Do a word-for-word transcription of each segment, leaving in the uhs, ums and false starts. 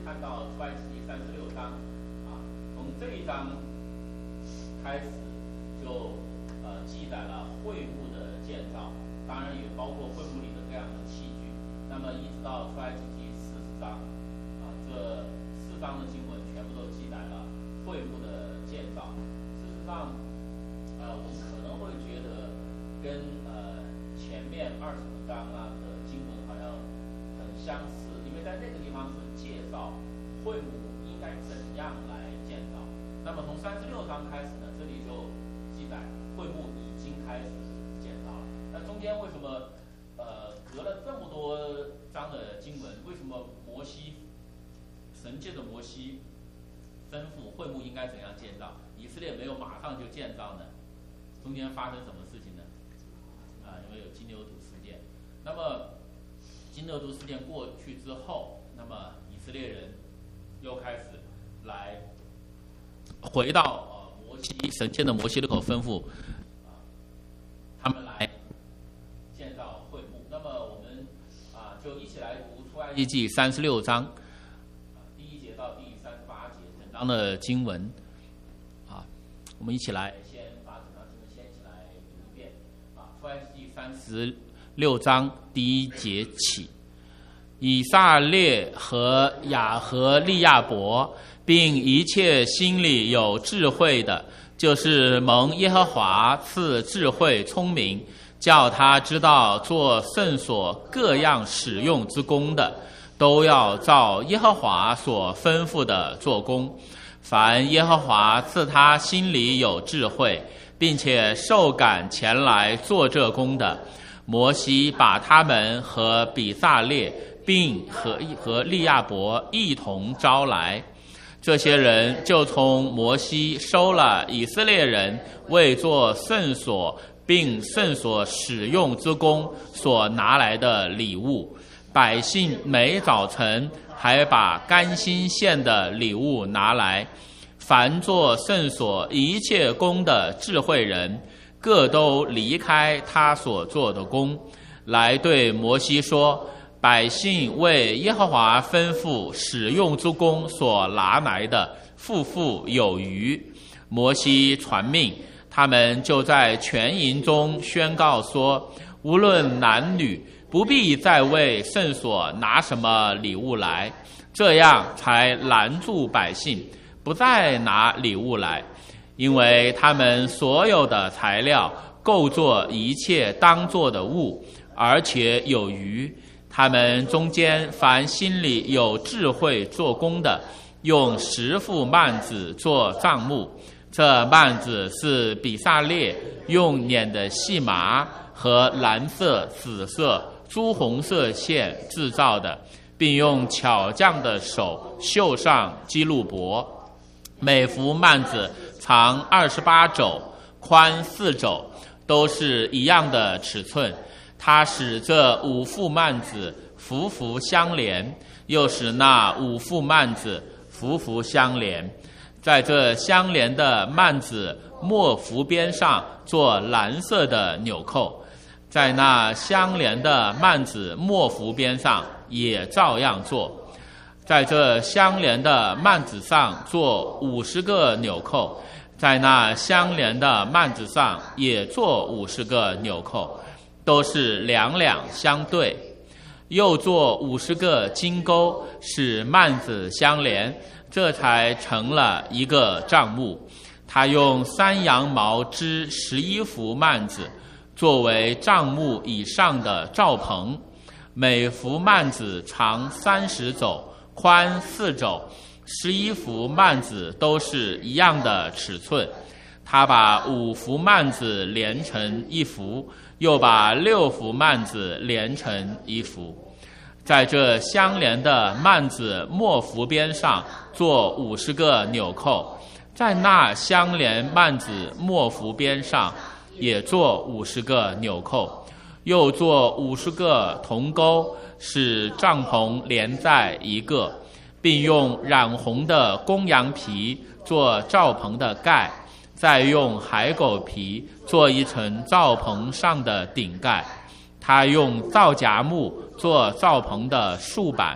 看到出埃及记三十六章啊，从这一章开始就呃记载了会幕的建造，当然也包括会幕里的各样的器具。那么一直到出埃及记四十章啊，这四章的经文全部都记载了会幕的建造。事实上，呃，我们可能会觉得跟呃前面二十五章啊的经文好像很相似，因为在那个地方是介绍会幕应该怎样来建造。那么从三十六章开始呢，这里就记载会幕已经开始建造了。那中间为什么呃隔了这么多章的经文，为什么摩西神借着摩西吩咐会幕应该怎样建造，以色列没有马上就建造呢？中间发生什么事情呢？啊，因为有金牛犊事件。那么金牛犊事件过去之后，那么以色列人又开始来回到呃摩西神借的摩西的口吩咐啊，他们来建造会幕。那么我们啊就一起来读出埃及记三十六章啊第一节到第三十八节整章的经文啊，我们一起来先把整章经文先一起来读一遍啊。出埃及记三十六章第一节起，以撒列和雅和利亚伯，并一切心里有智慧的，就是蒙耶和华赐智慧聪明，叫他知道做圣所各样使用之功的，都要照耶和华所吩咐的做工。凡耶和华赐他心里有智慧，并且受感前来做这工的，摩西把他们和比撒列并和和利亚伯一同招来。这些人就从摩西收了以色列人为做圣所并圣所使用之功所拿来的礼物。百姓每早晨还把甘心献的礼物拿来。凡做圣所一切工的智慧人，各都离开他所做的工，来对摩西说：百姓为耶和华吩咐使用之功所拿来的，富富有余。摩西传命，他们就在全营中宣告说：无论男女，不必再为圣所拿什么礼物来，这样才拦住百姓，不再拿礼物来，因为他们所有的材料够做一切当做的物，而且有余。他们中间凡心里有智慧做工的，用十副幔子做帐幕。这幔子是比撒列用捻的细麻和蓝色、紫色、朱红色线制造的，并用巧匠的手绣上基路伯。每幅幔子长二十八肘，宽四肘，都是一样的尺寸。他使这五副幔子幅幅相连，又使那五副幔子幅幅相连。在这相连的幔子末幅边上做蓝色的纽扣，在那相连的幔子末幅边上也照样做。在这相连的幔子上做五十个纽扣，在那相连的幔子上也做五十个纽扣，都是两两相对。又做五十个金钩，使幔子相连，这才成了一个帐幕。他用山羊毛织十一幅幔子，作为帐幕以上的罩棚。每幅幔子长三十肘，宽四肘，十一幅幔子都是一样的尺寸。他把五幅幔子连成一幅，又把六幅幔子连成一幅。在这相连的幔子末幅边上做五十个纽扣，在那相连幔子末幅边上也做五十个纽扣，又做五十个铜钩，使帐篷连在一个，并用染红的公羊皮做罩棚的盖，再用海狗皮做一层罩棚上的顶盖。他用皂荚木做罩棚的竖板，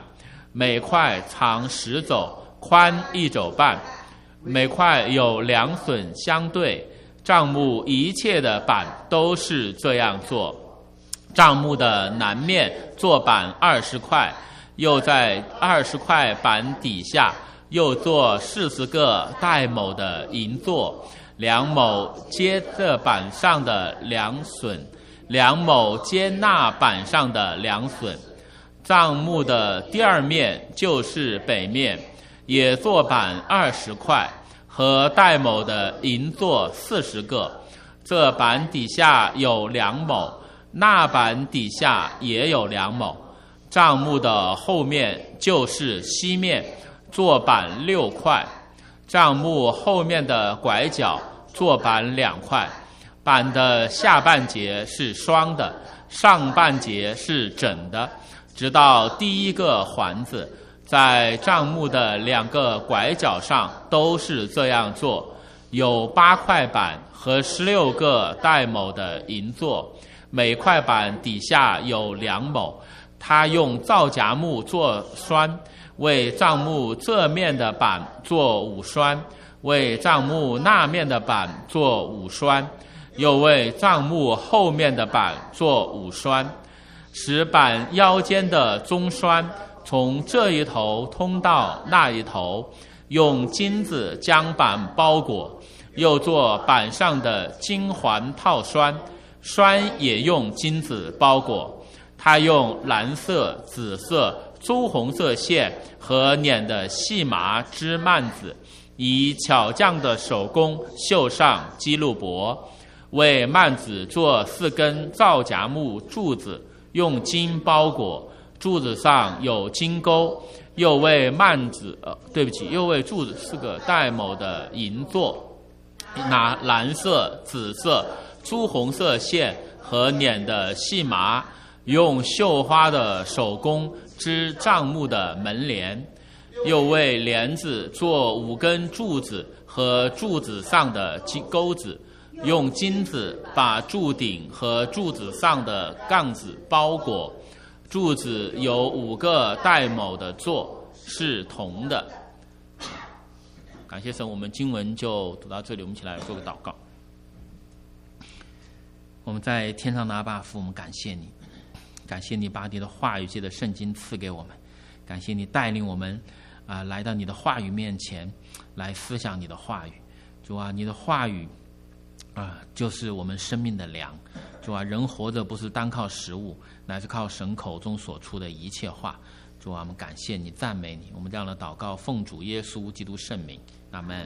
每块长十肘，宽一肘半，每块有两榫相对。帐幕一切的板都是这样做。帐幕的南面做板二十块，又在二十块板底下又做四十个带卯的银座，两卯接这板上的两榫，两卯接那板上的两榫。帐幕的第二面就是北面，也做板二十块，和带卯的银座四十个，这板底下有两卯，那板底下也有两卯。帐幕的后面就是西面，做板六块，帐幕后面的拐角做板两块，板的下半截是双的，上半截是整的，直到第一个环子。在帐幕的两个拐角上都是这样做，有八块板和十六个带卯的银座，每块板底下有两卯。他用皂荚木做栓，为帐幕这面的板做五栓，为帐幕那面的板做五栓，又为帐幕后面的板做五栓，使板腰间的中栓从这一头通到那一头，用金子将板包裹，又做板上的金环套栓，栓也用金子包裹。他用蓝色、紫色、朱红色线和捻的细麻织幔子，以巧匠的手工绣上基路伯，为幔子做四根皂荚木柱子，用金包裹，柱子上有金钩，又为幔子呃，对不起，又为柱子四个带卯的银座，拿蓝色、紫色、朱红色线和捻的细麻，用绣花的手工织帐幕的门帘，又为帘子做五根柱子和柱子上的金钩子，用金子把柱顶和柱子上的杠子包裹。柱子有五个带卯的座，是铜的。感谢神，我们经文就读到这里，我们一起来做个祷告。我们在天上的阿爸父，我们感谢你，感谢你把你的话语借着圣经赐给我们，感谢你带领我们啊、呃、来到你的话语面前来思想你的话语。主啊，你的话语啊、呃、就是我们生命的粮。主啊，人活着不是单靠食物，乃是靠神口中所出的一切话。主啊，我们感谢你，赞美你。我们这样的祷告奉主耶稣基督圣名，阿们。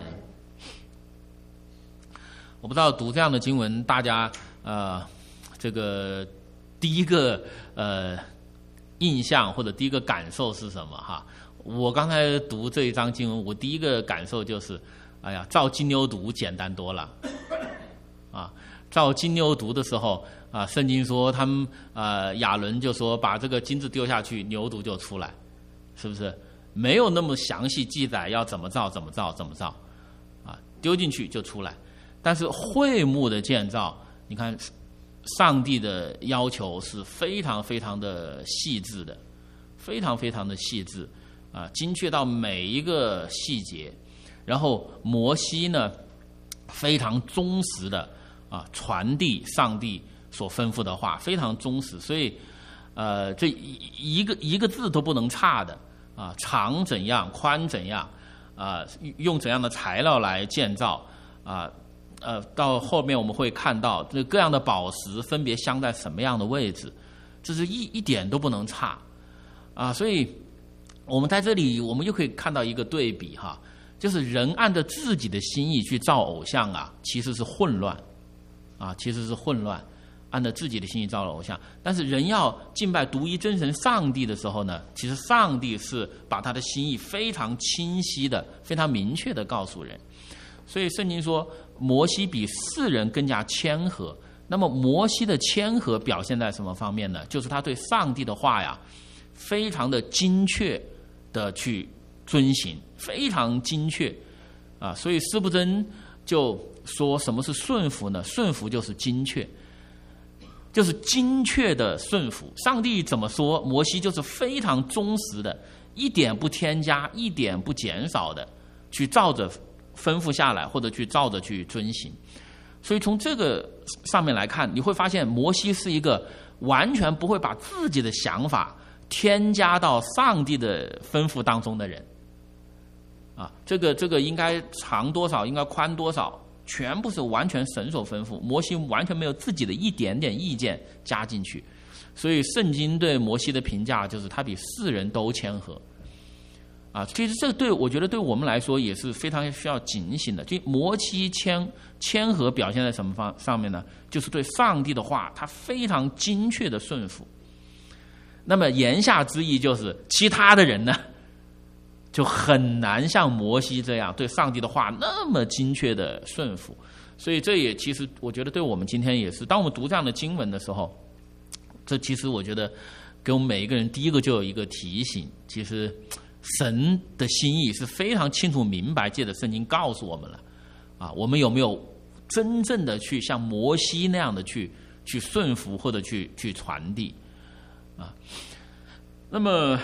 我不知道读这样的经文，大家呃这个第一个呃印象或者第一个感受是什么哈？我刚才读这一章经文，我第一个感受就是，哎呀，造金牛犊简单多了啊！造金牛犊的时候啊，圣经说他们呃亚伦就说把这个金子丢下去，牛犊就出来，是不是？没有那么详细记载要怎么造怎么造怎么造啊，丢进去就出来。但是会幕的建造，你看上帝的要求是非常非常的细致的，非常非常的细致啊，精确到每一个细节。然后摩西呢非常忠实的啊，传递上帝所吩咐的话，非常忠实，所以，呃，这一个一个字都不能差的啊，长怎样，宽怎样，啊，用怎样的材料来建造啊，呃，到后面我们会看到这各样的宝石分别镶在什么样的位置，这是一一点都不能差啊，所以我们在这里我们又可以看到一个对比哈，就是人按照自己的心意去造偶像啊，其实是混乱。啊，其实是混乱，按照自己的心意造了偶像。但是人要敬拜独一真神上帝的时候呢，其实上帝是把他的心意非常清晰的、非常明确的告诉人。所以圣经说，摩西比世人更加谦和。那么摩西的谦和表现在什么方面呢？就是他对上帝的话呀，非常的精确的去遵行，非常精确啊。所以司布真就说什么是顺服呢？顺服就是精确，就是精确的顺服。上帝怎么说，摩西就是非常忠实的一点不添加，一点不减少的去照着吩咐下来，或者去照着去遵行。所以从这个上面来看，你会发现摩西是一个完全不会把自己的想法添加到上帝的吩咐当中的人啊，这个这个应该长多少，应该宽多少，全部是完全神所吩咐，摩西完全没有自己的一点点意见加进去。所以圣经对摩西的评价就是他比世人都谦和啊。其实这对我觉得对我们来说也是非常需要警醒的。就摩西谦谦和表现在什么方上面呢？就是对上帝的话他非常精确的顺服。那么言下之意就是其他的人呢就很难像摩西这样对上帝的话那么精确的顺服。所以这也其实我觉得对我们今天也是，当我们读这样的经文的时候，这其实我觉得给我们每一个人第一个就有一个提醒，其实神的心意是非常清楚明白，借着圣经告诉我们了啊。我们有没有真正的去像摩西那样的去去顺服或者去去传递啊？那么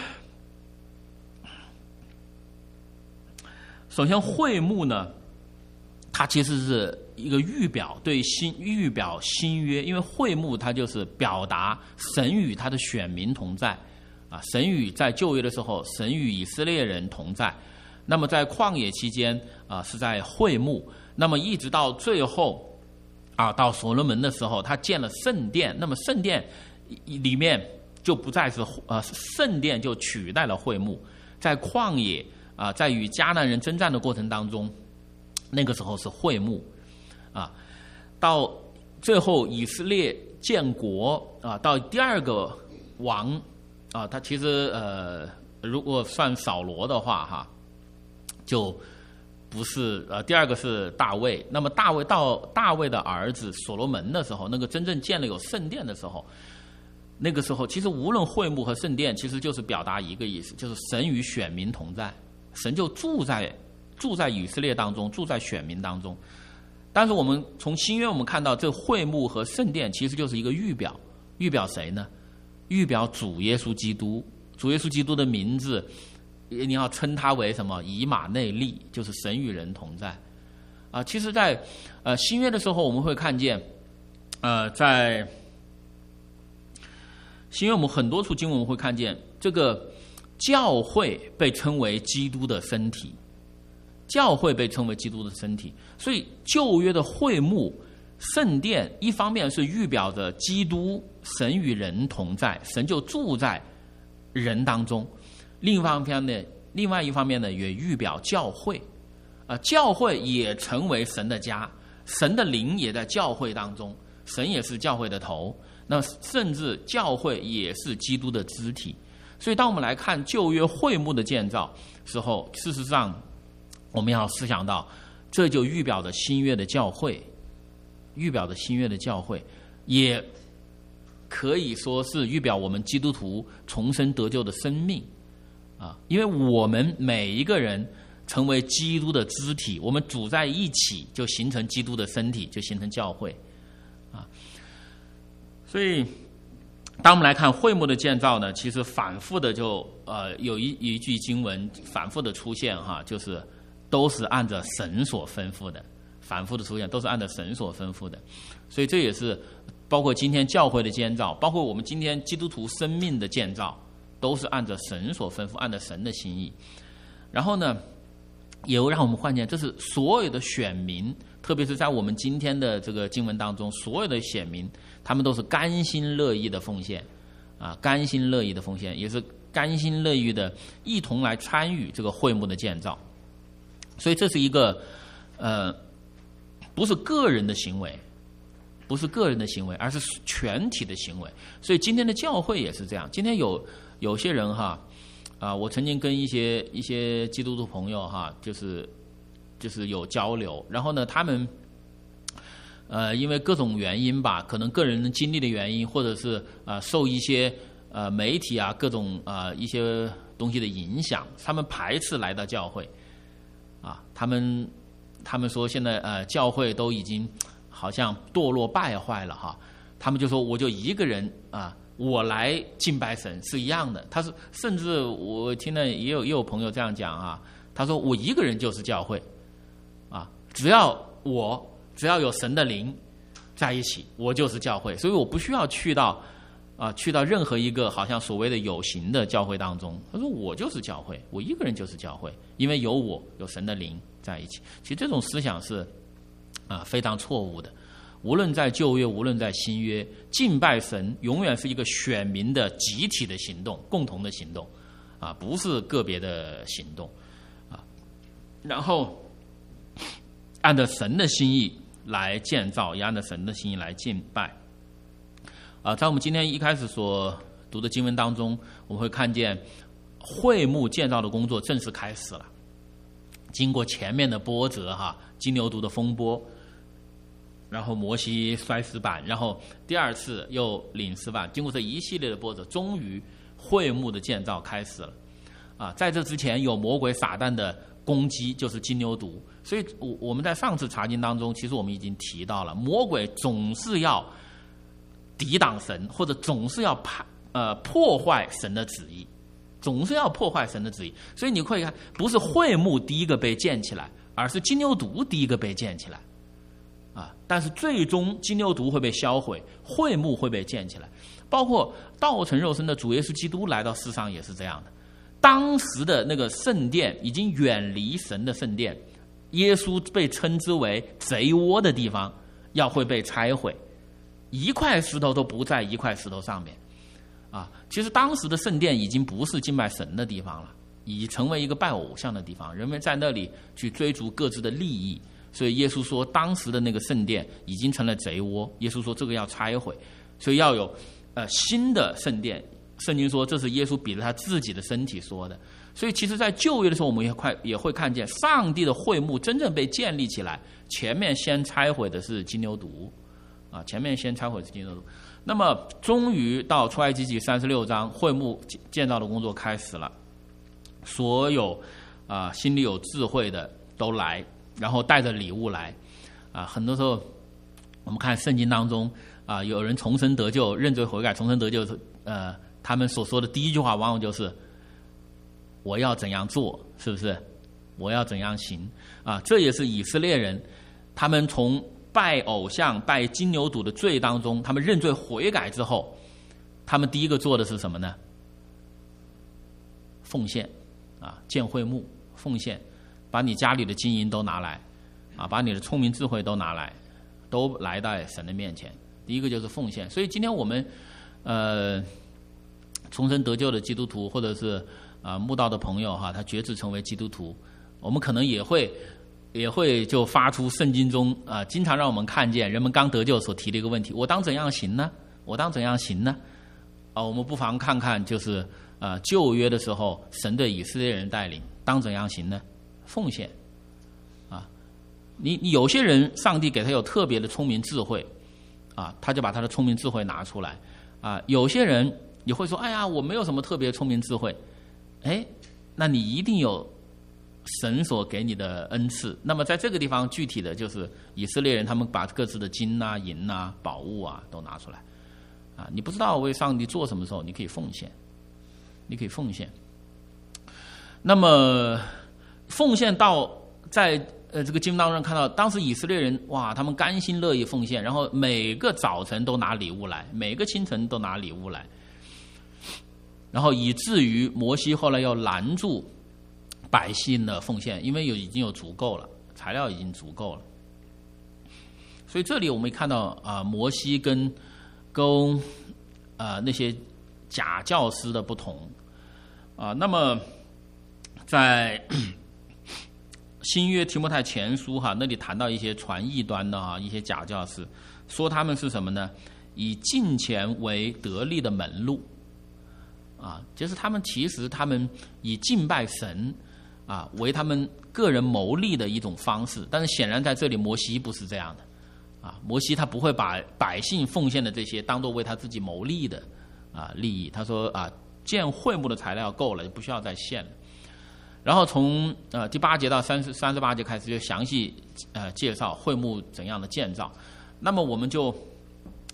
首先会幕呢，它其实是一个预表，对新预表新约，因为会幕它就是表达神与他的选民同在啊。神与在旧约的时候，神与以色列人同在。那么在旷野期间啊，是在会幕。那么一直到最后啊，到所罗门的时候，他建了圣殿。那么圣殿里面就不再是呃，圣殿就取代了会幕。在旷野啊，在与迦南人征战的过程当中，那个时候是会幕啊。到最后以色列建国啊，到第二个王啊，他其实呃，如果算扫罗的话哈，就不是呃，第二个是大卫。那么大卫到大卫的儿子所罗门的时候，那个真正建了有圣殿的时候，那个时候其实无论会幕和圣殿，其实就是表达一个意思，就是神与选民同在，神就住在住在以色列当中，住在选民当中。但是我们从新约我们看到，这会幕和圣殿其实就是一个预表，预表谁呢？预表主耶稣基督。主耶稣基督的名字你要称他为什么？以马内利，就是神与人同在啊。其实在呃新约的时候，我们会看见呃在新约我们很多处经文我们会看见，这个教会被称为基督的身体，教会被称为基督的身体。所以旧约的会幕圣殿一方面是预表着基督神与人同在，神就住在人当中，另一方面呢，另外一方面呢，也预表教会啊，教会也成为神的家，神的灵也在教会当中，神也是教会的头，那甚至教会也是基督的肢体。所以当我们来看旧约会幕的建造时候，事实上我们要思想到，这就预表着新约的教会，预表着新约的教会，也可以说是预表我们基督徒重生得救的生命啊，因为我们每一个人成为基督的肢体，我们组在一起就形成基督的身体，就形成教会啊。所以当我们来看会幕的建造呢，其实反复的就呃有一一句经文反复的出现哈，就是都是按照神所吩咐的，反复的出现都是按照神所吩咐的。所以这也是包括今天教会的建造，包括我们今天基督徒生命的建造，都是按照神所吩咐，按照神的心意。然后呢，也让我们看见，这是所有的选民，特别是在我们今天的这个经文当中，所有的选民，他们都是甘心乐意的奉献啊，甘心乐意的奉献，也是甘心乐意的一同来参与这个会幕的建造。所以这是一个呃，不是个人的行为，不是个人的行为，而是全体的行为。所以今天的教会也是这样。今天有有些人哈，啊、呃，我曾经跟一些一些基督徒朋友哈，就是就是有交流，然后呢，他们呃因为各种原因吧，可能个人的经历的原因，或者是啊、呃、受一些呃媒体啊各种啊、呃、一些东西的影响，他们排斥来到教会。啊，他们他们说现在呃教会都已经好像堕落败坏了哈，他们就说我就一个人啊我来敬拜神是一样的。他是甚至我听了也有也有朋友这样讲啊，他说我一个人就是教会啊，只要我只要有神的灵在一起，我就是教会，所以我不需要去到啊去到任何一个好像所谓的有形的教会当中。他说我就是教会，我一个人就是教会，因为有我有神的灵在一起。其实这种思想是啊非常错误的。无论在旧约，无论在新约，敬拜神永远是一个选民的集体的行动，共同的行动，啊，不是个别的行动，啊，然后按照神的心意来建造，也按照神的心意来敬拜。啊，在我们今天一开始所读的经文当中，我们会看见会幕建造的工作正式开始了。经过前面的波折，哈，金牛犊的风波。然后摩西摔石板，然后第二次又领石板，经过这一系列的波折，终于会幕的建造开始了。啊，在这之前有魔鬼撒旦的攻击，就是金牛犊。所以我我们在上次查经当中，其实我们已经提到了，魔鬼总是要抵挡神，或者总是要破呃破坏神的旨意，总是要破坏神的旨意。所以你可以看，不是会幕第一个被建起来，而是金牛犊第一个被建起来。啊！但是最终金牛犊会被销毁，会幕会被建起来。包括道成肉身的主耶稣基督来到世上也是这样的。当时的那个圣殿已经远离神的圣殿，耶稣被称之为贼窝的地方要会被拆毁，一块石头都不在一块石头上面。啊，其实当时的圣殿已经不是敬拜神的地方了，已成为一个拜偶像的地方，人们在那里去追逐各自的利益。所以耶稣说，当时的那个圣殿已经成了贼窝。耶稣说这个要拆毁，所以要有呃新的圣殿。圣经说这是耶稣比着他自己的身体说的。所以其实在旧约的时候，我们也快也会看见上帝的会幕真正被建立起来，前面先拆毁的是金牛犊啊，前面先拆毁是金牛犊。那么终于到出埃及记三十六章，会幕建造的工作开始了，所有啊、呃、心里有智慧的都来。然后带着礼物来，啊，很多时候我们看圣经当中啊，有人重生得救、认罪悔改、重生得救，呃，他们所说的第一句话往往就是“我要怎样做”，是不是？我要怎样行？啊，这也是以色列人他们从拜偶像、拜金牛犊的罪当中，他们认罪悔改之后，他们第一个做的是什么呢？奉献，啊，建会幕，奉献。把你家里的金银都拿来，啊，把你的聪明智慧都拿来，都来到神的面前。第一个就是奉献。所以今天我们，呃，重生得救的基督徒，或者是啊、呃、慕道的朋友哈，他决志成为基督徒，我们可能也会也会就发出圣经中啊、呃，经常让我们看见人们刚得救所提的一个问题：我当怎样行呢？我当怎样行呢？啊，我们不妨看看，就是啊、呃、旧约的时候，神对以色列人带领，当怎样行呢？奉献，啊，你你有些人，上帝给他有特别的聪明智慧，啊，他就把他的聪明智慧拿出来，啊，有些人也会说，哎呀，我没有什么特别聪明智慧，哎，那你一定有神所给你的恩赐。那么在这个地方，具体的就是以色列人，他们把各自的金啊、银啊、宝物啊都拿出来，啊，你不知道为上帝做什么时候，你可以奉献，你可以奉献。那么奉献到在呃这个经文当中看到，当时以色列人哇，他们甘心乐意奉献，然后每个早晨都拿礼物来，每个清晨都拿礼物来，然后以至于摩西后来要拦住百姓的奉献，因为有已经有足够了，材料已经足够了。所以这里我们看到啊、呃，摩西跟跟呃那些假教师的不同啊、呃，那么在新约提摩太前书哈，那里谈到一些传异端的哈，一些假教师，说他们是什么呢？以金钱为得利的门路，啊，就是他们其实他们以敬拜神啊为他们个人谋利的一种方式，但是显然在这里摩西不是这样的，啊，摩西他不会把百姓奉献的这些当作为他自己谋利的啊利益，他说啊，建会幕的材料够了，就不需要再献了。然后从呃第八节到三十三十八节开始，就详细呃介绍会幕怎样的建造。那么我们就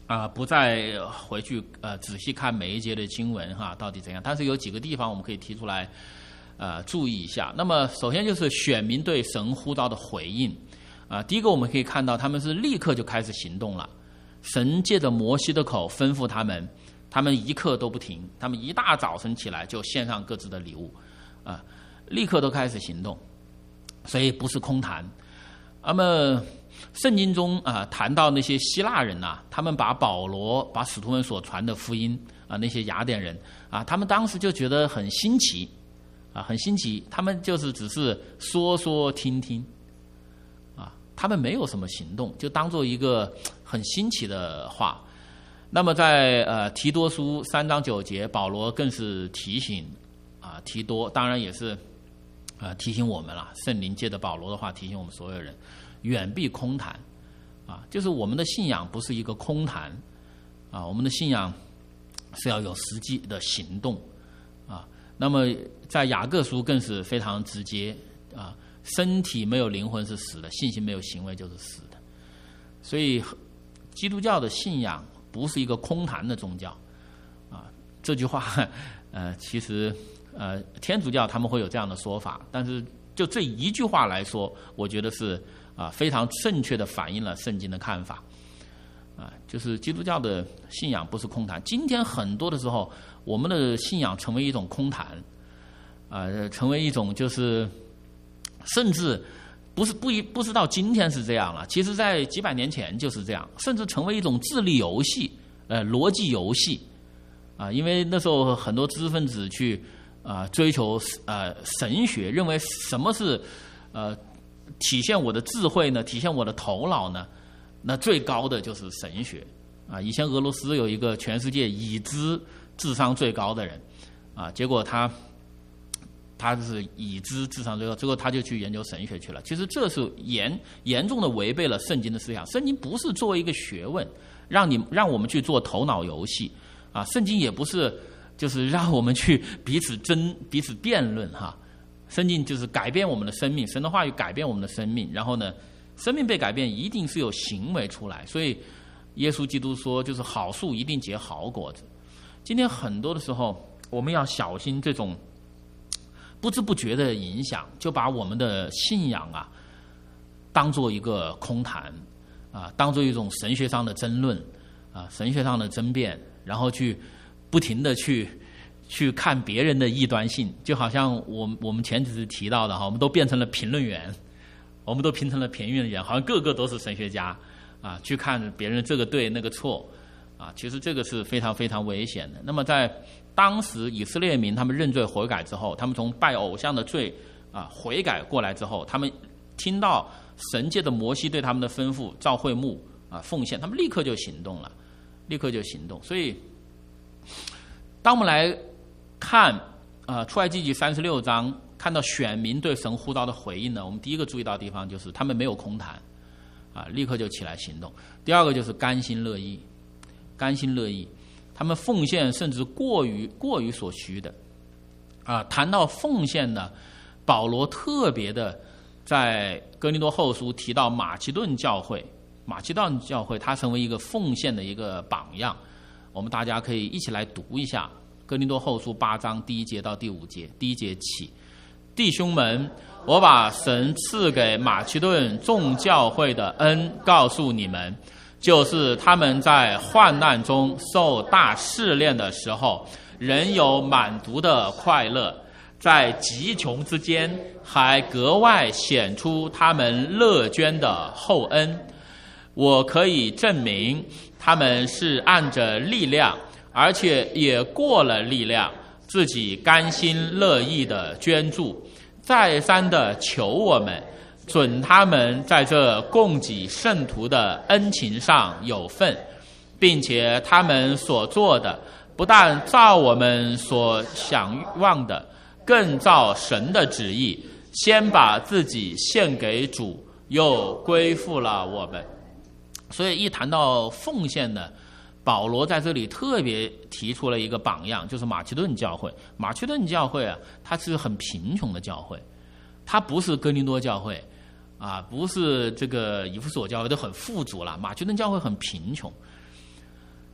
啊、呃，不再回去呃仔细看每一节的经文哈，到底怎样？但是有几个地方我们可以提出来，呃，注意一下。那么首先就是选民对神呼召的回应啊、呃，第一个我们可以看到他们是立刻就开始行动了。神借着摩西的口吩咐他们，他们一刻都不停，他们一大早晨起来就献上各自的礼物，啊、呃，立刻都开始行动，所以不是空谈。那么圣经中啊、呃、谈到那些希腊人呐、啊，他们把保罗把使徒们所传的福音啊、呃，那些雅典人啊，他们当时就觉得很新奇啊，很新奇，他们就是只是说说听听啊，他们没有什么行动，就当做一个很新奇的话。那么在呃提多书三章九节，保罗更是提醒啊提多，当然也是。啊、呃，提醒我们了，圣灵借着保罗的话提醒我们所有人，远避空谈，啊，就是我们的信仰不是一个空谈，啊，我们的信仰是要有实际的行动，啊，那么在雅各书更是非常直接，啊，身体没有灵魂是死的，信心没有行为就是死的，所以基督教的信仰不是一个空谈的宗教，啊，这句话，呃，其实。呃，天主教他们会有这样的说法，但是就这一句话来说，我觉得是啊、呃、非常正确的反映了圣经的看法。啊、呃，就是基督教的信仰不是空谈。今天很多的时候，我们的信仰成为一种空谈，啊、呃，成为一种就是，甚至不是不一不是到今天是这样了，其实在几百年前就是这样，甚至成为一种智力游戏，呃，逻辑游戏，啊、呃，因为那时候很多知识分子去。啊、呃，追求呃神学，认为什么是呃体现我的智慧呢？体现我的头脑呢？那最高的就是神学啊、呃！以前俄罗斯有一个全世界已知智商最高的人啊、呃，结果他他是已知智商最高，最后他就去研究神学去了。其实这是严严重的违背了圣经的思想。圣经不是作为一个学问，让你让我们去做头脑游戏啊！圣经也不是。就是让我们去彼此争、彼此辩论哈。圣经就是改变我们的生命，神的话语改变我们的生命。然后呢，生命被改变一定是有行为出来。所以，耶稣基督说，就是好树一定结好果子。今天很多的时候，我们要小心这种不知不觉的影响，就把我们的信仰啊当做一个空谈啊，当做一种神学上的争论啊，神学上的争辩，然后去。不停的去去看别人的异端性，就好像我我们前几次提到的哈，我们都变成了评论员，我们都评成了评论员，好像个个都是神学家啊，去看别人这个对那个错啊，其实这个是非常非常危险的。那么在当时以色列民他们认罪悔改之后，他们从拜偶像的罪啊悔改过来之后，他们听到神借的摩西对他们的吩咐，造会幕啊奉献，他们立刻就行动了，立刻就行动，所以。当我们来看呃出埃及记三十六章，看到选民对神呼召的回应呢，我们第一个注意到的地方就是他们没有空谈啊，立刻就起来行动。第二个就是甘心乐意，甘心乐意，他们奉献甚至过于过于所需的啊。谈到奉献呢，保罗特别的在哥林多后书提到马其顿教会，马其顿教会它成为一个奉献的一个榜样。我们大家可以一起来读一下《哥林多后书》八章第一节到第五节。第一节起，弟兄们，我把神赐给马其顿众教会的恩告诉你们，就是他们在患难中受大试炼的时候，仍有满足的快乐，在极穷之间还格外显出他们乐捐的厚恩。我可以证明他们是按着力量，而且也过了力量，自己甘心乐意的捐助，再三的求我们准他们在这供给圣徒的恩情上有份，并且他们所做的不但照我们所想望的，更照神的旨意，先把自己献给主，又归附了我们。所以一谈到奉献呢，保罗在这里特别提出了一个榜样，就是马其顿教会。马其顿教会啊，它是很贫穷的教会，它不是哥林多教会啊，不是这个以弗所教会都很富足了。马其顿教会很贫穷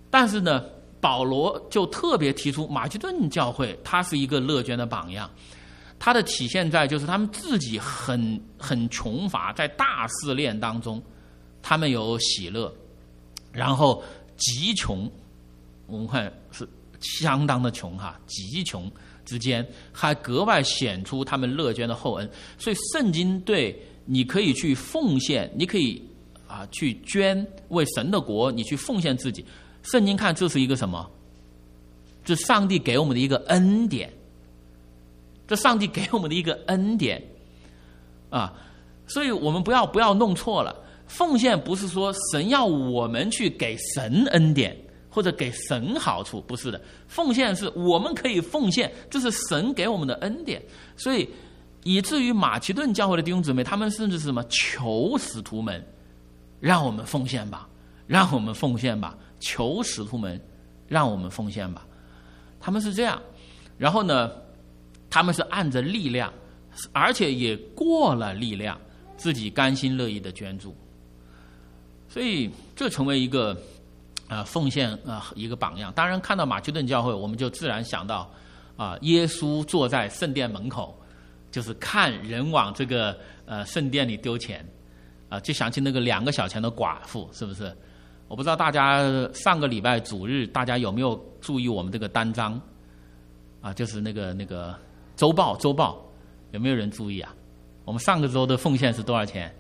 但是呢，保罗就特别提出马其顿教会，它是一个乐捐的榜样。它的体现在就是他们自己很很穷乏，在大试炼当中，他们有喜乐，然后极穷，我们看是相当的穷哈，极穷之间还格外显出他们乐捐的厚恩。所以圣经对你可以去奉献，你可以啊去捐为神的国，你去奉献自己。圣经看这是一个什么？这上帝给我们的一个恩典。这上帝给我们的一个恩典啊，所以我们不要不要弄错了。奉献不是说神要我们去给神恩典或者给神好处，不是的。奉献是我们可以奉献，这是神给我们的恩典。所以以至于马其顿教会的弟兄姊妹，他们甚至是什么求使徒们让我们奉献吧，让我们奉献吧，求使徒们让我们奉献吧。他们是这样，然后呢，他们是按着力量，而且也过了力量，自己甘心乐意的捐助。所以这成为一个啊、呃、奉献啊、呃、一个榜样。当然看到马其顿教会，我们就自然想到啊、呃、耶稣坐在圣殿门口，就是看人往这个呃圣殿里丢钱啊、呃，就想起那个两个小钱的寡妇，是不是？我不知道大家上个礼拜主日大家有没有注意我们这个单章啊，就是那个那个周报周报，有没有人注意啊？我们上个周的奉献是多少钱？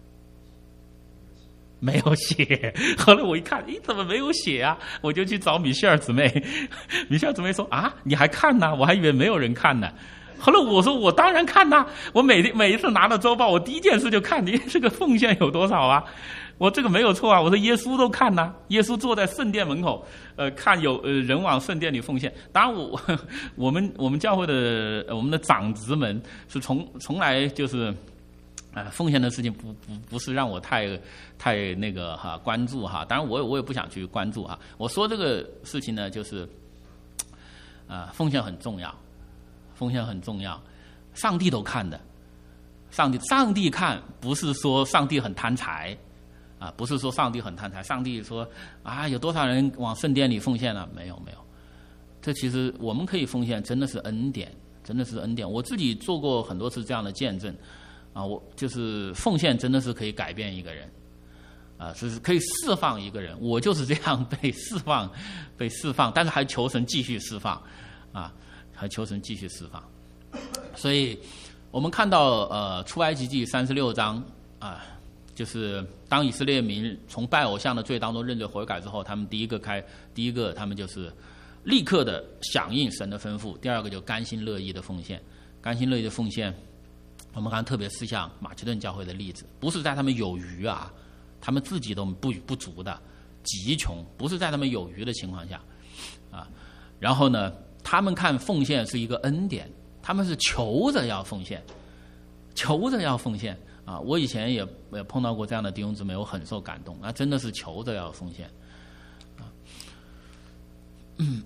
没有写。后来我一看，咦，怎么没有写啊？我就去找米歇尔姊妹，米歇尔姊妹说啊，你还看呢？我还以为没有人看呢。后来我说我当然看呐，我每每一次拿到周报，我第一件事就看你这个奉献有多少啊。我这个没有错啊，我说耶稣都看呐，耶稣坐在圣殿门口，呃，看有呃人往圣殿里奉献。当然我我们我们教会的我们的长子们是从从来就是呃奉献的事情不不不是让我太太那个哈关注哈。当然我我也不想去关注哈。我说这个事情呢，就是呃奉献很重要，奉献很重要，上帝都看的，上帝上帝看不是说上帝很贪财。啊，不是说上帝很贪财，上帝说啊，有多少人往圣殿里奉献了？没有，没有。这其实我们可以奉献，真的是恩典，真的是恩典。我自己做过很多次这样的见证，啊，我就是奉献真的是可以改变一个人，啊，就是可以释放一个人。我就是这样被释放，被释放，但是还求神继续释放，啊，还求神继续释放。所以我们看到呃出埃及记三十六章啊。就是当以色列民从拜偶像的罪当中认罪悔改之后，他们第一个开，第一个他们就是立刻的响应神的吩咐；第二个就甘心乐意的奉献，甘心乐意的奉献。我们看特别是像马其顿教会的例子，不是在他们有余啊，他们自己都不不足的，极穷，不是在他们有余的情况下啊。然后呢，他们看奉献是一个恩典，他们是求着要奉献，求着要奉献。啊，我以前也也碰到过这样的弟兄姊妹，我很受感动。那、啊、真的是求着要奉献，啊，嗯，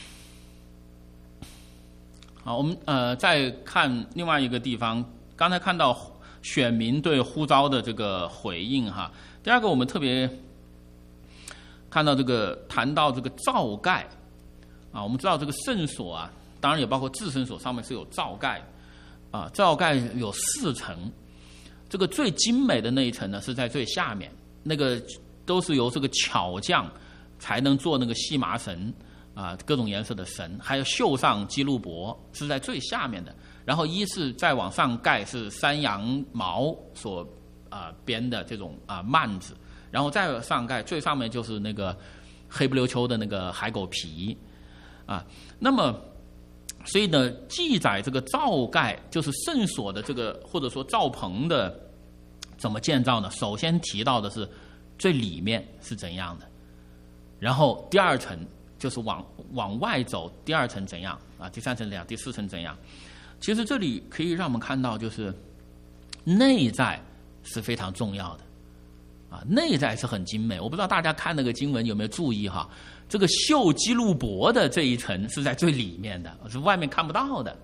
好，我们呃再看另外一个地方，刚才看到选民对呼召的这个回应哈。第二个，我们特别看到这个谈到这个罩盖啊，我们知道这个圣所啊，当然也包括至圣所，上面是有罩盖啊，罩盖有四层。这个最精美的那一层呢，是在最下面，那个都是由这个巧匠才能做那个细麻绳啊，各种颜色的绳，还有绣上基路伯是在最下面的。然后依次再往上盖是山羊毛所啊编的这种啊幔子，然后再上盖最上面就是那个黑不溜秋的那个海狗皮啊。那么所以呢，记载这个罩盖就是圣所的这个或者说罩棚的怎么建造呢？首先提到的是最里面是怎样的，然后第二层就是往往外走，第二层怎样啊？第三层怎样？第四层怎样？其实这里可以让我们看到，就是内在是非常重要的啊，内在是很精美。我不知道大家看那个经文有没有注意哈？这个绣基路伯的这一层是在最里面的，是外面看不到的。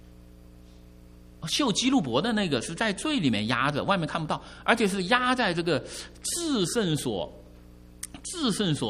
绣基路伯的那个是在最里面压着，外面看不到，而且是压在这个至圣所，至圣所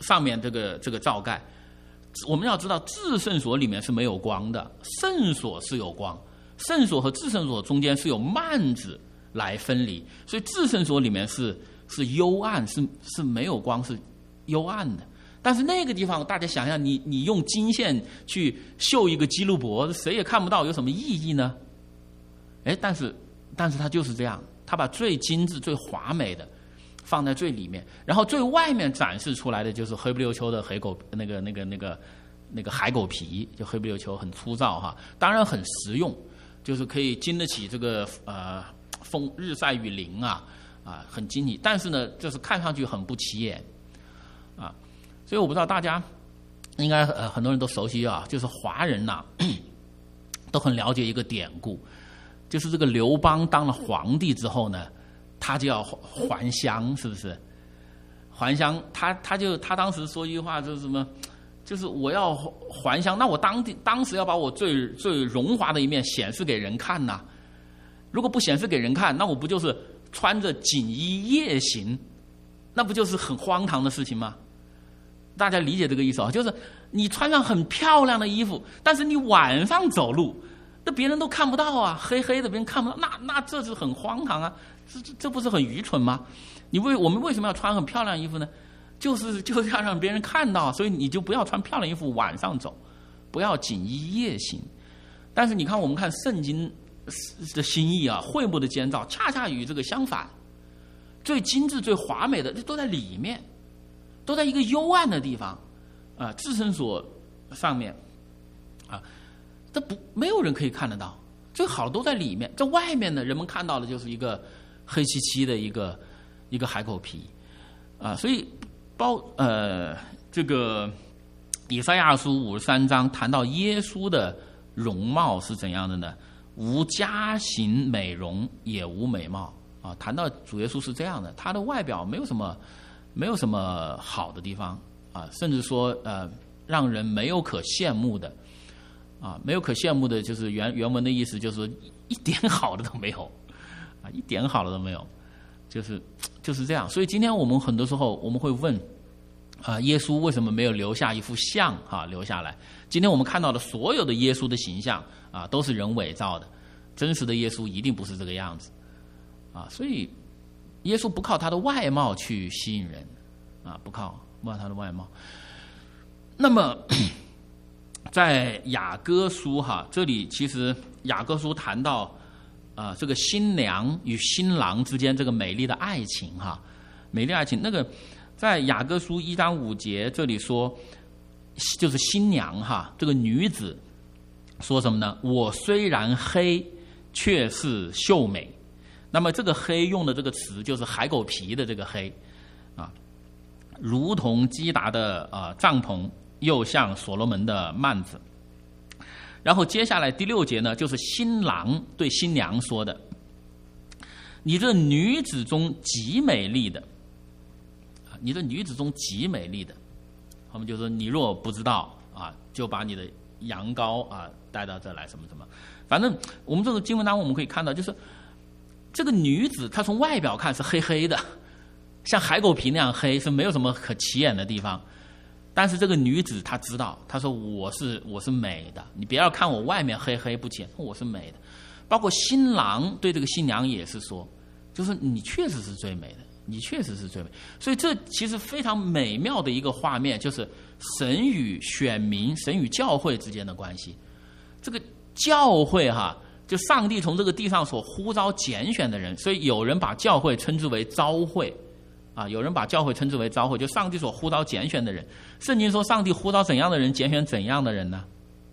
上面这个这个罩盖。我们要知道，至圣所里面是没有光的，圣所是有光，圣所和至圣所中间是有幔子来分离，所以至圣所里面是是幽暗，是是没有光，是幽暗的。但是那个地方，大家想想，你你用金线去绣一个基路伯，谁也看不到，有什么意义呢？哎，但是但是它就是这样，它把最精致、最华美的放在最里面，然后最外面展示出来的就是黑不溜秋的黑狗那个那个那个那个海狗皮，就黑不溜秋，很粗糙哈，当然很实用，就是可以经得起这个呃风日晒雨淋啊啊，很经济，但是呢，就是看上去很不起眼啊，所以我不知道大家应该呃很多人都熟悉啊，就是华人呐、啊、都很了解一个典故，就是这个刘邦当了皇帝之后呢。他就要还乡，是不是？还乡，他他就他当时说一句话，就是什么？就是我要还乡，那我当地当时要把我最最荣华的一面显示给人看呐、啊。如果不显示给人看，那我不就是穿着锦衣夜行？那不就是很荒唐的事情吗？大家理解这个意思啊？就是你穿上很漂亮的衣服，但是你晚上走路，那别人都看不到啊，黑黑的，别人看不到，那那这是很荒唐啊。这这这不是很愚蠢吗？你为我们为什么要穿很漂亮衣服呢？就是就是要让别人看到，所以你就不要穿漂亮衣服晚上走，不要锦衣夜行。但是你看，我们看圣经的心意啊，会幕的建造恰恰与这个相反，最精致、最华美的都在里面，都在一个幽暗的地方啊，至圣所上面啊，这不没有人可以看得到，最好的都在里面，在外面呢，人们看到的就是一个黑漆漆的一个一个海狗皮啊，所以包呃这个以赛亚书五十三章谈到耶稣的容貌是怎样的呢？无佳形美容，也无美貌啊。谈到主耶稣是这样的，他的外表没有什么没有什么好的地方啊，甚至说呃让人没有可羡慕的啊，没有可羡慕的，就是原原文的意思就是一点好的都没有啊，一点好的都没有，就是就是这样。所以今天我们很多时候我们会问啊，耶稣为什么没有留下一幅像啊留下来？今天我们看到的所有的耶稣的形象啊，都是人伪造的，真实的耶稣一定不是这个样子啊。所以耶稣不靠他的外貌去吸引人啊，不靠不靠他的外貌。那么在雅歌书哈，这里其实雅歌书谈到啊、呃、这个新娘与新郎之间这个美丽的爱情哈，美丽爱情那个。在雅歌书一章五节这里说，就是新娘哈，这个女子说什么呢？我虽然黑，却是秀美。那么这个黑用的这个词就是海狗皮的这个黑啊，如同基达的啊帐篷，又像所罗门的幔子。然后接下来第六节呢，就是新郎对新娘说的：你这女子中极美丽的。你的女子中极美丽的，他们就说你若不知道啊，就把你的羊羔啊带到这来，什么什么。反正我们这个经文当中我们可以看到，就是这个女子她从外表看是黑黑的，像海狗皮那样黑，是没有什么可起眼的地方。但是这个女子她知道，她说我是我是美的，你不要看我外面黑黑不起眼，我是美的。包括新郎对这个新娘也是说，就是你确实是最美的。你确实是最美，所以这其实非常美妙的一个画面，就是神与选民、神与教会之间的关系。这个教会哈，就上帝从这个地上所呼召拣选的人，所以有人把教会称之为召会，啊，有人把教会称之为召会，就上帝所呼召拣选的人。圣经说，上帝呼召怎样的人，拣选怎样的人呢？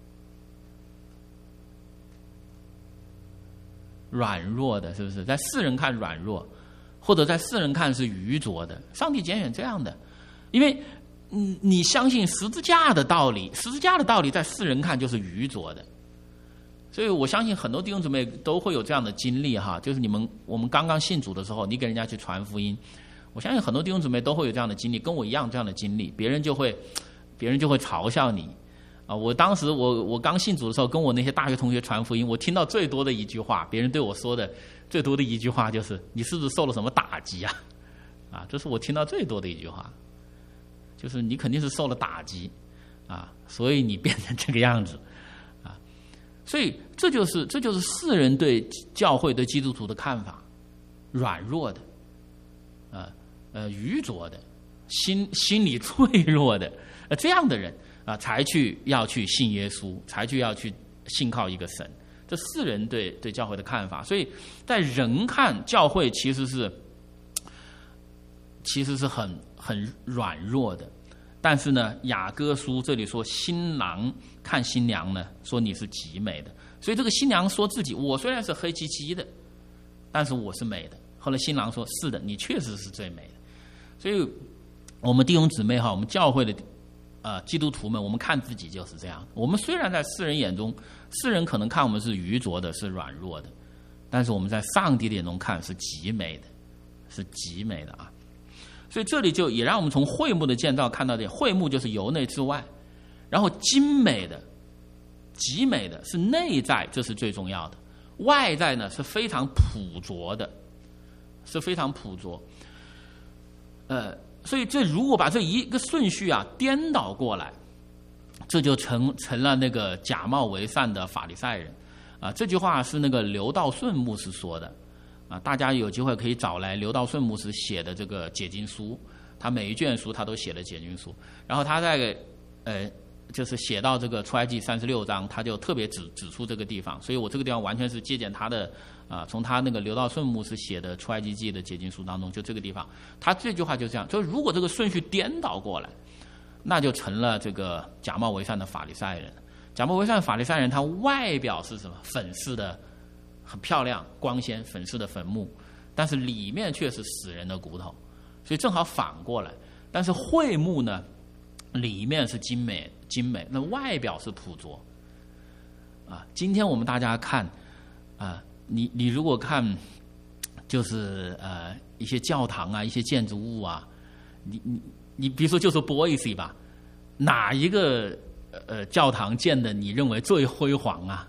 软弱的，是不是？在世人看软弱。或者在世人看是愚拙的，上帝拣选这样的，因为嗯，你相信十字架的道理，十字架的道理在世人看就是愚拙的，所以我相信很多弟兄姊妹都会有这样的经历哈，就是你们我们刚刚信主的时候，你给人家去传福音，我相信很多弟兄姊妹都会有这样的经历，跟我一样这样的经历，别人就会别人就会嘲笑你啊。我当时我我刚信主的时候，跟我那些大学同学传福音，我听到最多的一句话，别人对我说的。最多的一句话就是你是不是受了什么打击啊？啊，这是我听到最多的一句话。 就是你肯定是受了打击啊，所以你变成这个样子啊。所以这就是这就是世人对教会对基督徒的看法，软弱的，呃呃愚拙的，心心理脆弱的，呃这样的人啊，才去要去信耶稣，才去要去信靠一个神。这世人对对教会的看法，所以在人看教会其实是其实是很很软弱的。但是呢，雅歌书这里说新郎看新娘呢，说你是极美的。所以这个新娘说自己，我虽然是黑漆漆的，但是我是美的。后来新郎说，是的，你确实是最美的。所以我们弟兄姊妹哈，我们教会的呃基督徒们，我们看自己就是这样。我们虽然在世人眼中，世人可能看我们是愚拙的，是软弱的，但是我们在上帝的眼中看是极美的，是极美的啊。所以这里就也让我们从会幕的建造看到的，会幕就是由内至外，然后精美的、极美的是内在，这是最重要的。外在呢是非常朴拙的，是非常朴拙。呃，所以这如果把这一个顺序啊颠倒过来，这就成成了那个假冒为善的法利赛人啊。这句话是那个刘道顺牧师说的。啊，大家有机会可以找来刘道顺牧师写的这个解经书，他每一卷书他都写了解经书，然后他在呃就是写到这个出埃及三十六章，他就特别指指出这个地方，所以我这个地方完全是借鉴他的啊、呃，从他那个刘道顺牧师写的出埃及记的解经书当中，就这个地方，他这句话就这样，就如果这个顺序颠倒过来，那就成了这个假冒为善的法利赛人。假冒为善的法利赛人，他外表是什么？粉饰的。很漂亮、光鲜、粉饰的坟墓，但是里面却是死人的骨头，所以正好反过来。但是会幕呢，里面是精美、精美，那外表是朴拙。啊，今天我们大家看，啊，你你如果看，就是呃一些教堂啊、一些建筑物啊，你你你比如说就说 Boise 吧，哪一个呃教堂建的你认为最辉煌啊？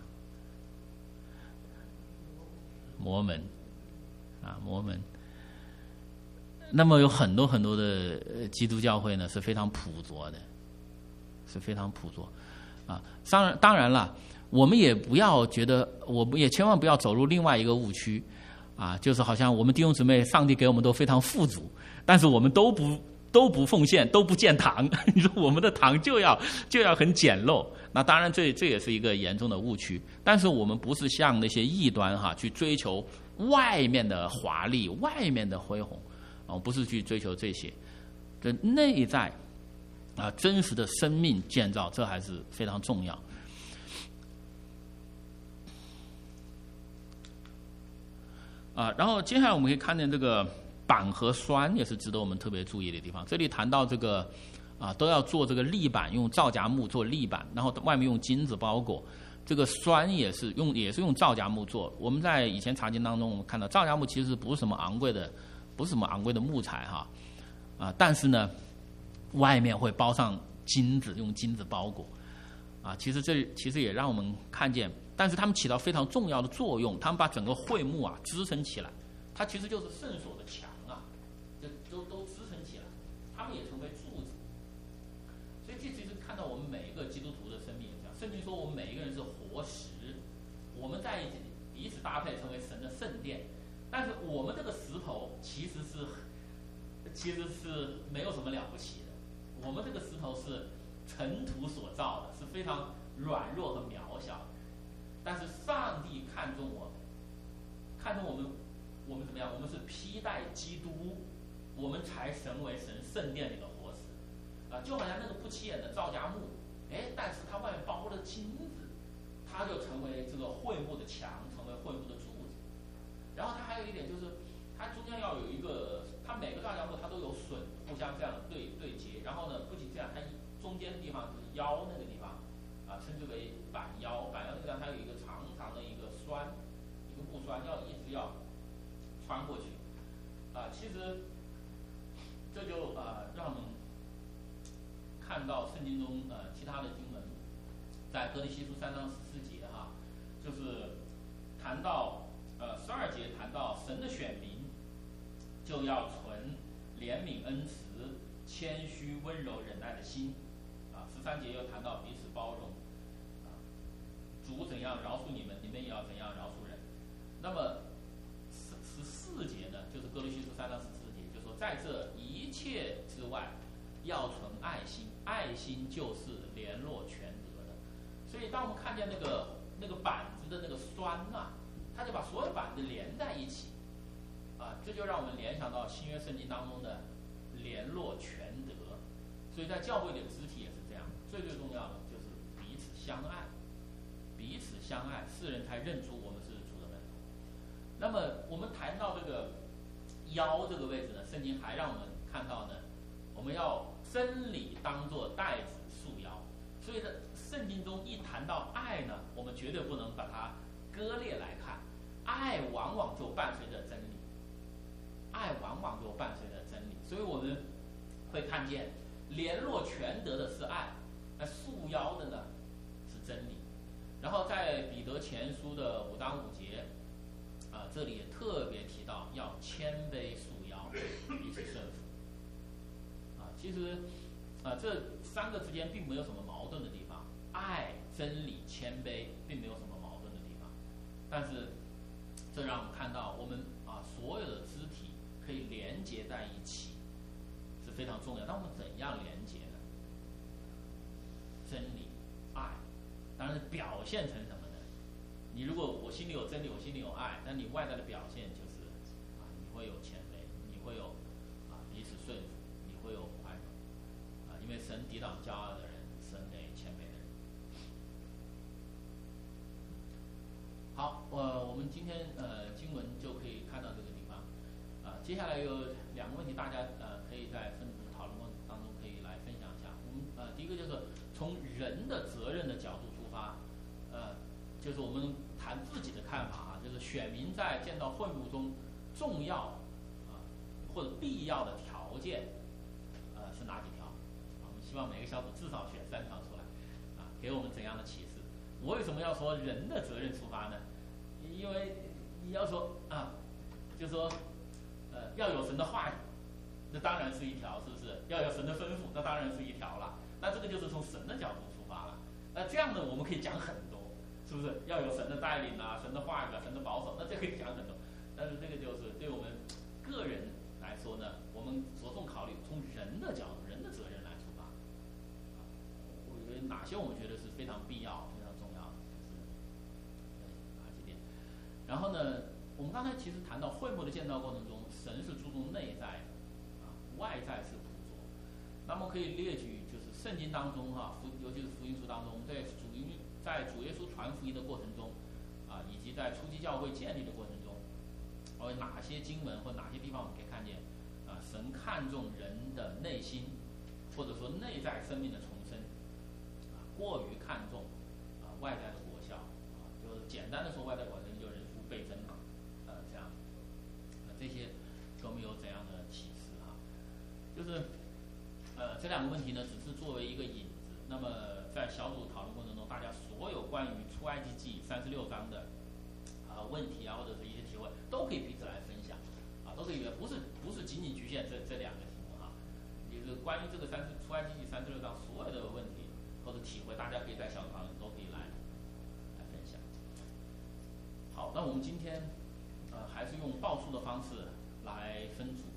摩门，啊，摩门。那么有很多很多的基督教会呢是非常朴拙的，是非常朴拙，啊，当然当然了，我们也不要觉得，我们也千万不要走入另外一个误区，啊，就是好像我们弟兄姊妹，上帝给我们都非常富足，但是我们都不都不奉献，都不建堂，你说我们的堂就要就要很简陋。那当然这，这这也是一个严重的误区。但是我们不是像那些异端哈，去追求外面的华丽、外面的恢宏，啊，不是去追求这些。这内在啊，真实的生命建造，这还是非常重要。啊，然后接下来我们可以看见这个板和栓也是值得我们特别注意的地方。这里谈到这个。啊，都要做这个立板，用皂荚木做立板，然后外面用金子包裹。这个栓也是用，也是用皂荚木做。我们在以前查经当中，我们看到皂荚木其实不是什么昂贵的，不是什么昂贵的木材哈，啊，但是呢，外面会包上金子，用金子包裹。啊，其实这其实也让我们看见，但是他们起到非常重要的作用，他们把整个会幕啊支撑起来，它其实就是圣所的墙啊，这都都支撑起来，他们也成为柱子。所以这其实看到我们每一个基督徒的生命也这样。圣经说我们每一个人是活石，我们在一起彼此搭配成为神的圣殿。但是我们这个石头其实是其实是没有什么了不起的，我们这个石头是尘土所造的，是非常软弱和渺小的。但是上帝看重我们，看重我们，我们怎么样？我们是披戴基督，我们才成为神圣殿里的活石。啊，就好像那个不起眼的皂荚木，哎，但是它外面包了金子，它就成为这个会幕的墙，成为会幕的柱子。然后它还有一点就是，它中间要有一个，它每个皂荚木它都有榫，互相这样对对接。然后呢，不仅这样，它中间的地方就是腰那个地方，啊，称之为板腰。板腰那个地方它有一个长长的一个栓，一个木栓，要一直要穿过去。啊，其实这就啊让我们看到圣经中呃其他的经文，在哥林西书三章十四节哈，就是谈到呃十二节谈到神的选民就要存怜悯恩慈、谦虚温柔忍耐的心，啊，十三节又谈到彼此包容，啊，主怎样饶恕你们，你们也要怎样饶恕人。那么十十四节呢，就是哥罗西书三章十四节，就说在这一切之外，要存爱心，爱心就是联络全德的。所以当我们看见那个那个板子的那个栓啊，它就把所有板子连在一起，啊，这就让我们联想到新约圣经当中的联络全德。所以在教会里的肢体也是这样，最最重要的就是彼此相爱，彼此相爱，世人才认出我们是主的门徒。那么我们谈到这个腰这个位置呢，圣经还让我们看到呢，我们要真理当作带子束腰。所以在圣经中一谈到爱呢，我们绝对不能把它割裂来看，爱往往就伴随着真理，爱往往就伴随着真理。所以我们会看见联络全德的是爱，那束腰的呢是真理。然后在彼得前书的五章五节，啊、呃，这里也特别提到要谦卑束腰，彼此顺服。啊，其实啊、呃，这三个之间并没有什么矛盾的地方，爱、真理、谦卑并没有什么矛盾的地方。但是这让我们看到，我们啊所有的肢体可以连接在一起，是非常重要。那我们怎样连接呢？真理、爱，当然是表现成什么呢？你如果我心里有真理，我心里有爱，那你外在的表现就是啊，你会有谦卑，你会有啊彼此顺服，你会有宽容啊，因为神抵挡骄傲的人，神给谦卑的人。好，呃，我们今天呃经文就可以看到这个地方。啊，接下来有两个问题，大家呃可以在分组讨论过程当中可以来分享一下。我们呃第一个就是从人的责任的角度出发，呃，就是我们谈自己的看法啊，就是选民在见到会幕中重要啊、呃、或者必要的条件，呃是哪几条？啊，我们希望每个小组至少选三条出来，啊，给我们怎样的启示？我为什么要说人的责任出发呢？因为你要说啊，就是说。呃，要有神的话语，那当然是一条，是不是？要有神的吩咐，那当然是一条了。那这个就是从神的角度出发了。那这样呢，我们可以讲很多，是不是？要有神的带领啊，神的话语啊，神的保守，那这可以讲很多。但是这个就是对我们个人来说呢，我们着重考虑从人的角度、人的责任来出发。我觉得哪些我们觉得是非常必要、非常重要的，就是哪几点？然后呢？我们刚才其实谈到会幕的建造过程中，神是注重内在的，啊，外在是辅佐。那么可以列举，就是圣经当中哈、啊，福尤其是福音书当中，在主因在主耶稣传福音的过程中，啊，以及在初期教会建立的过程中，有哪些经文或哪些地方我们可以看见，啊，神看重人的内心，或者说内在生命的重生，啊，过于看重啊外在的果效，啊，就是简单的说，外在果效就人数倍增嘛。呃，这样，呃，这些给我们有怎样的启示哈？就是，呃，这两个问题呢，只是作为一个引子。那么在小组讨论过程中，大家所有关于出埃及记三十六章的啊、呃、问题啊，或者是一些提问，都可以彼此来分享，啊，都可以，不是不是仅仅局限这这两个题目哈，也是关于这个三十出埃及记三十六章所有的问题或者体会，大家可以在小组讨论都可以来来分享。好，那我们今天。呃，还是用报数的方式来分组。